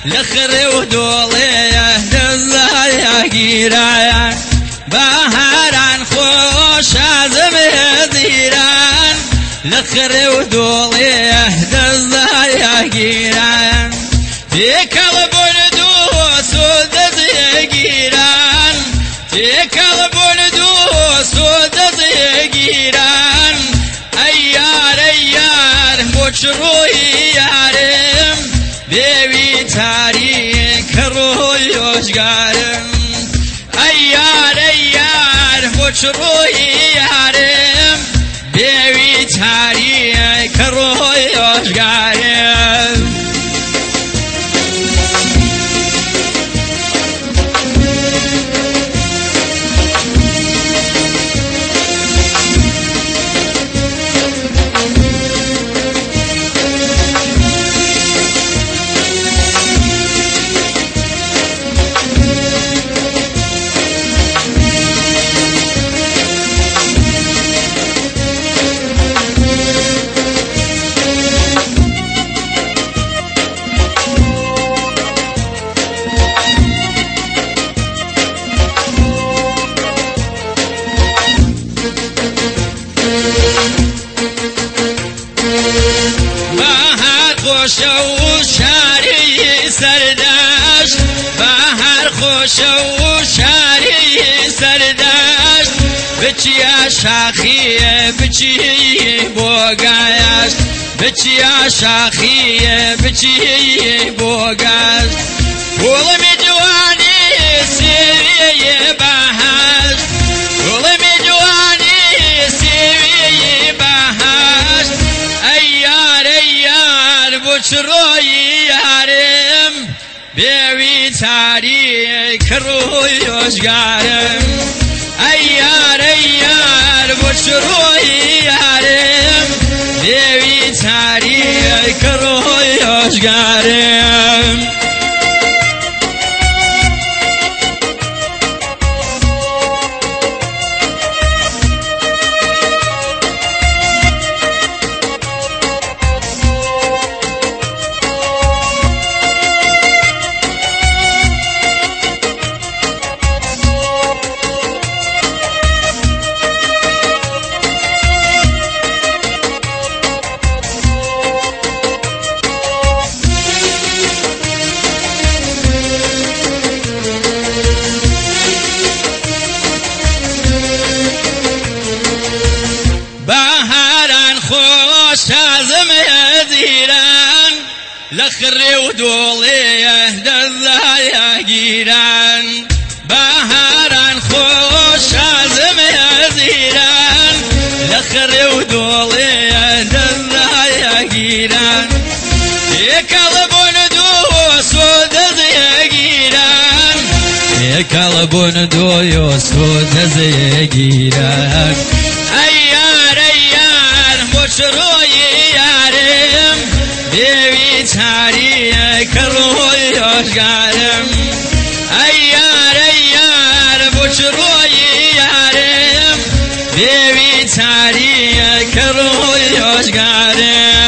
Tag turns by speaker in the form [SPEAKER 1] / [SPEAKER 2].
[SPEAKER 1] لخر ودوڵێ دەزایە گیرایە بەهاران خۆشازم هێزیران لخر ودوڵێ دەزایە گیرایە تێکەڵ بۆن دۆست و دەزێگیران تێکەڵ بۆن دۆست و دەزێگیران ئەی یار بۆ چڕۆی یارم بێوی تاریکە ڕۆی ئۆژگارم ئەی یار بۆ چڕۆی یارم بێوی تاریکە ڕۆی ئۆژگارم خۆشە و شاری سەردەشت بەهار خۆشە و شاری سەردەشت بچیە شاخیە بچی بۆ گەشت بچیە شاخیە بچی بۆ گەشت گوڵمی جوانی سێویە بەهەشت گوڵمی جوانی سێویە بەهەشت ئەی یار بۆ چڕۆی یارم بێوی تاریکە ڕۆی ئۆژگارم ئەی یار بۆ چڕۆی یارم بێوی تاریکە ڕۆی ئۆژگارم خۆشازم هێزیران لخر ودوڵێ دەزایە گیران بەهاران خۆشازم هێزیران لخر ودوڵێ دەزایە گیران تێکەڵ بۆن دۆست و دەزێگیران تێکەڵ بۆن دۆست و دەزێگیران ئەی یار بۆ چڕۆی یارم بێوی تاریکە ڕۆی ئۆژگارم ئەی یار بۆ چڕۆی یارم بێوی تاریکە ڕۆی ئۆژگارم